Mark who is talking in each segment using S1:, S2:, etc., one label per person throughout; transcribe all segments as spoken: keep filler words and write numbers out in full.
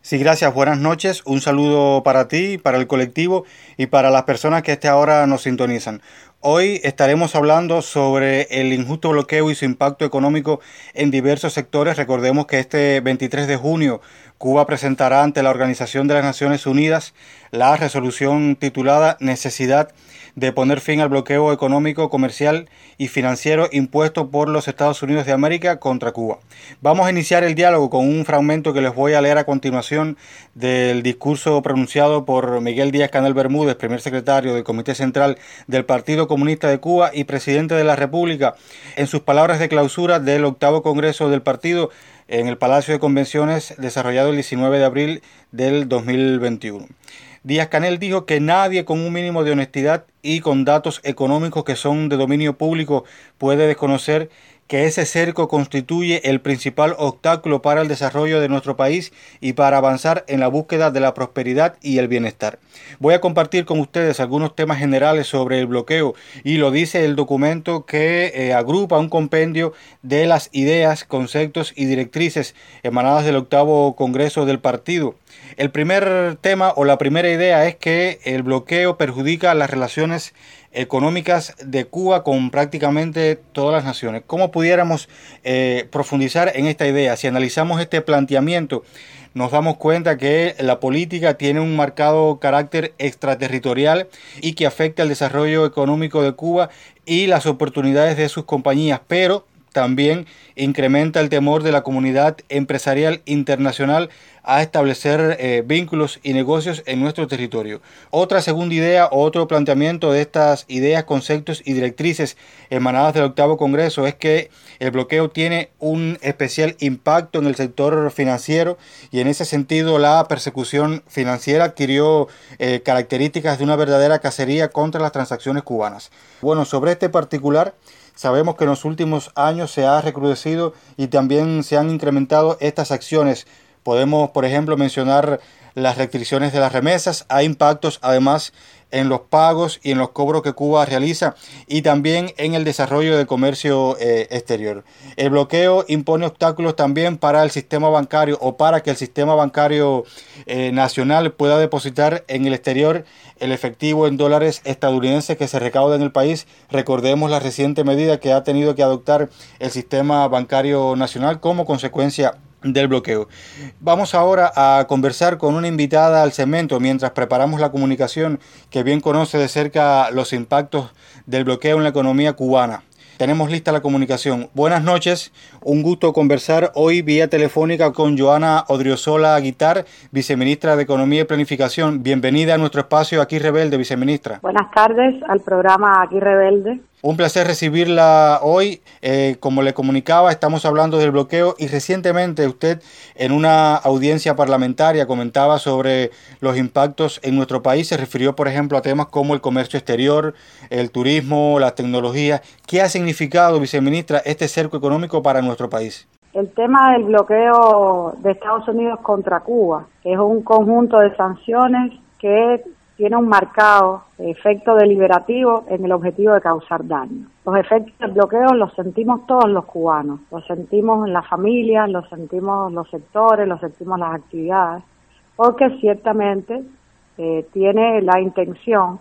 S1: Sí, gracias. Buenas noches. Un saludo para ti, para el colectivo y para las personas que a esta hora nos sintonizan. Hoy estaremos hablando sobre el injusto bloqueo y su impacto económico en diversos sectores. Recordemos que este veintitrés de junio Cuba presentará ante la Organización de las Naciones Unidas la resolución titulada Necesidad de poner fin al bloqueo económico, comercial y financiero impuesto por los Estados Unidos de América contra Cuba. Vamos a iniciar el diálogo con un fragmento que les voy a leer a continuación del discurso pronunciado por Miguel Díaz-Canel Bermúdez, primer secretario del Comité Central del Partido Comunista de Cuba y presidente de la República, en sus palabras de clausura del octavo Congreso del partido en el Palacio de Convenciones, desarrollado el diecinueve de abril del dos mil veintiuno. Díaz-Canel dijo que nadie con un mínimo de honestidad y con datos económicos que son de dominio público puede desconocer que ese cerco constituye el principal obstáculo para el desarrollo de nuestro país y para avanzar en la búsqueda de la prosperidad y el bienestar. Voy a compartir con ustedes algunos temas generales sobre el bloqueo y lo dice el documento que eh, agrupa un compendio de las ideas, conceptos y directrices emanadas del octavo Congreso del partido. El primer tema o la primera idea es que el bloqueo perjudica las relaciones económicas de Cuba con prácticamente todas las naciones. ¿Cómo pudiéramos eh, profundizar en esta idea? Si analizamos este planteamiento, nos damos cuenta que la política tiene un marcado carácter extraterritorial y que afecta el desarrollo económico de Cuba y las oportunidades de sus compañías, pero también incrementa el temor de la comunidad empresarial internacional a establecer eh, vínculos y negocios en nuestro territorio. Otra segunda idea o otro planteamiento de estas ideas, conceptos y directrices emanadas del octavo Congreso es que el bloqueo tiene un especial impacto en el sector financiero y en ese sentido la persecución financiera adquirió eh, características de una verdadera cacería contra las transacciones cubanas. Bueno, sobre este particular, sabemos que en los últimos años se ha recrudecido y también se han incrementado estas acciones. Podemos, por ejemplo, mencionar las restricciones de las remesas. Hay impactos, además, en los pagos y en los cobros que Cuba realiza y también en el desarrollo del comercio eh, exterior. El bloqueo impone obstáculos también para el sistema bancario o para que el sistema bancario eh, nacional pueda depositar en el exterior el efectivo en dólares estadounidenses que se recauda en el país. Recordemos la reciente medida que ha tenido que adoptar el sistema bancario nacional como consecuencia del bloqueo. Vamos ahora a conversar con una invitada al segmento mientras preparamos la comunicación que bien conoce de cerca los impactos del bloqueo en la economía cubana. Tenemos lista la comunicación. Buenas noches, un gusto conversar hoy vía telefónica con Joana Odriozola Guitart, viceministra de Economía y Planificación. Bienvenida a nuestro espacio Aquí Rebelde, viceministra.
S2: Buenas tardes al programa Aquí Rebelde.
S1: Un placer recibirla hoy. Eh, como le comunicaba, estamos hablando del bloqueo y recientemente usted en una audiencia parlamentaria comentaba sobre los impactos en nuestro país. Se refirió, por ejemplo, a temas como el comercio exterior, el turismo, las tecnologías. ¿Qué ha significado, viceministra, este cerco económico para nuestro país?
S2: El tema del bloqueo de Estados Unidos contra Cuba, que es un conjunto de sanciones que tiene un marcado efecto deliberativo en el objetivo de causar daño. Los efectos del bloqueo los sentimos todos los cubanos, los sentimos en las familias, los sentimos los sectores, los sentimos las actividades, porque ciertamente eh, tiene la intención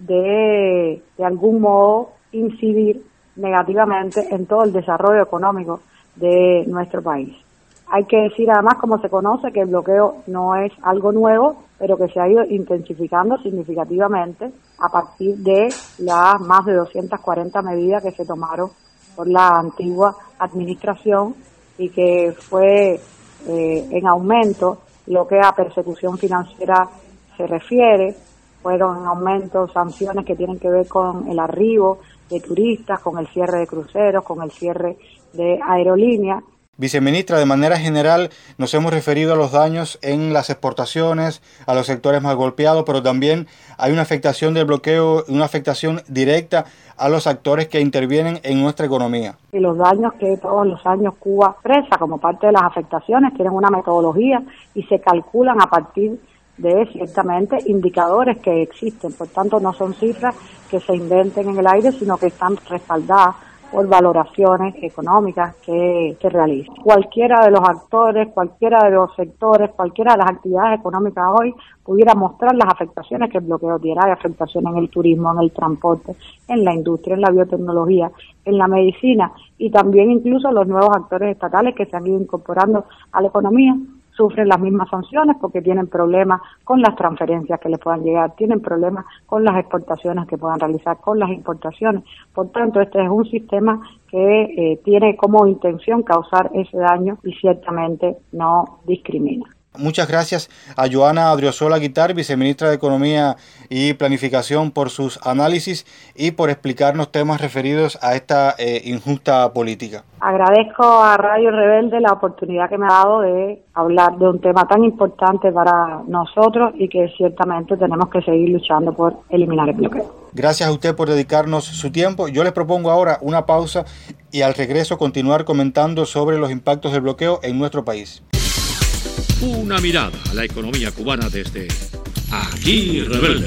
S2: de, de algún modo, incidir negativamente en todo el desarrollo económico de nuestro país. Hay que decir además, como se conoce, que el bloqueo no es algo nuevo, pero que se ha ido intensificando significativamente a partir de las más de doscientas cuarenta medidas que se tomaron por la antigua administración y que fue eh, en aumento lo que a persecución financiera se refiere. Fueron en aumento sanciones que tienen que ver con el arribo de turistas, con el cierre de cruceros, con el cierre de aerolíneas.
S1: Viceministra, de manera general nos hemos referido a los daños en las exportaciones, a los sectores más golpeados, pero también hay una afectación del bloqueo, una afectación directa a los actores que intervienen en nuestra economía.
S2: Y los daños que todos los años Cuba expresa como parte de las afectaciones tienen una metodología y se calculan a partir de ciertamente indicadores que existen. Por tanto, no son cifras que se inventen en el aire, sino que están respaldadas por valoraciones económicas que, que realiza. Cualquiera de los actores, cualquiera de los sectores, cualquiera de las actividades económicas hoy pudiera mostrar las afectaciones que el bloqueo tiene. Hay afectaciones en el turismo, en el transporte, en la industria, en la biotecnología, en la medicina y también incluso los nuevos actores estatales que se han ido incorporando a la economía sufren las mismas sanciones porque tienen problemas con las transferencias que les puedan llegar, tienen problemas con las exportaciones que puedan realizar, con las importaciones. Por tanto, este es un sistema que eh, tiene como intención causar ese daño y ciertamente no discrimina.
S1: Muchas gracias a Joana Odriozola Guitart, viceministra de Economía y Planificación, por sus análisis y por explicarnos temas referidos a esta eh, injusta política.
S2: Agradezco a Radio Rebelde la oportunidad que me ha dado de hablar de un tema tan importante para nosotros y que ciertamente tenemos que seguir luchando por eliminar el bloqueo.
S1: Gracias a usted por dedicarnos su tiempo. Yo les propongo ahora una pausa y al regreso continuar comentando sobre los impactos del bloqueo en nuestro país.
S3: Una mirada a la economía cubana desde Aquí Rebelde.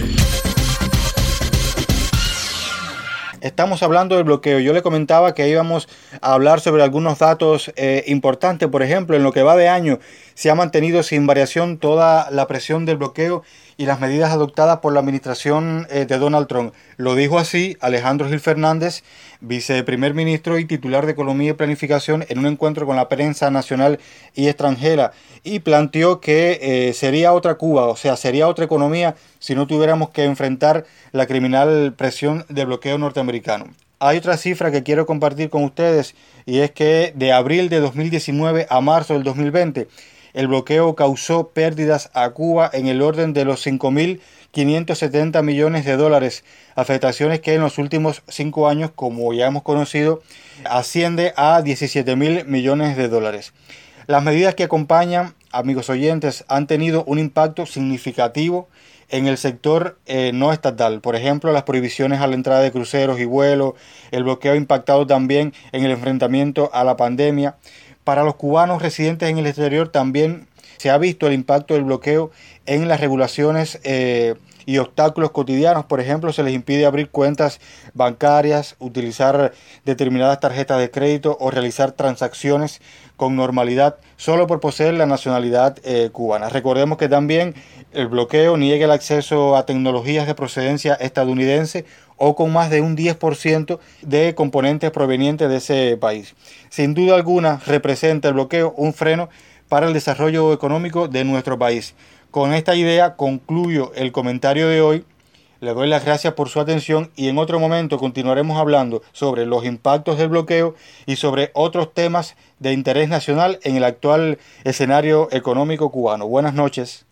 S1: Estamos hablando del bloqueo. Yo le comentaba que íbamos a hablar sobre algunos datos eh, importantes. Por ejemplo, en lo que va de año se ha mantenido sin variación toda la presión del bloqueo y las medidas adoptadas por la administración eh, de Donald Trump. Lo dijo así Alejandro Gil Fernández, viceprimer ministro y titular de Economía y Planificación, en un encuentro con la prensa nacional y extranjera, y planteó que eh, sería otra Cuba, o sea, sería otra economía si no tuviéramos que enfrentar la criminal presión del bloqueo norteamericano. Hay otra cifra que quiero compartir con ustedes y es que de abril de dos mil diecinueve a marzo del dos mil veinte el bloqueo causó pérdidas a Cuba en el orden de los cinco mil quinientos setenta millones de dólares, afectaciones que en los últimos cinco años, como ya hemos conocido, asciende a diecisiete mil millones de dólares. Las medidas que acompañan, amigos oyentes, han tenido un impacto significativo en el sector eh, no estatal. Por ejemplo, las prohibiciones a la entrada de cruceros y vuelos, el bloqueo ha impactado también en el enfrentamiento a la pandemia. Para los cubanos residentes en el exterior también se ha visto el impacto del bloqueo en las regulaciones eh, y obstáculos cotidianos. Por ejemplo, se les impide abrir cuentas bancarias, utilizar determinadas tarjetas de crédito o realizar transacciones con normalidad solo por poseer la nacionalidad eh, cubana. Recordemos que también el bloqueo niega el acceso a tecnologías de procedencia estadounidense o con más de un diez por ciento de componentes provenientes de ese país. Sin duda alguna representa el bloqueo un freno para el desarrollo económico de nuestro país. Con esta idea concluyo el comentario de hoy. Le doy las gracias por su atención y en otro momento continuaremos hablando sobre los impactos del bloqueo y sobre otros temas de interés nacional en el actual escenario económico cubano. Buenas noches.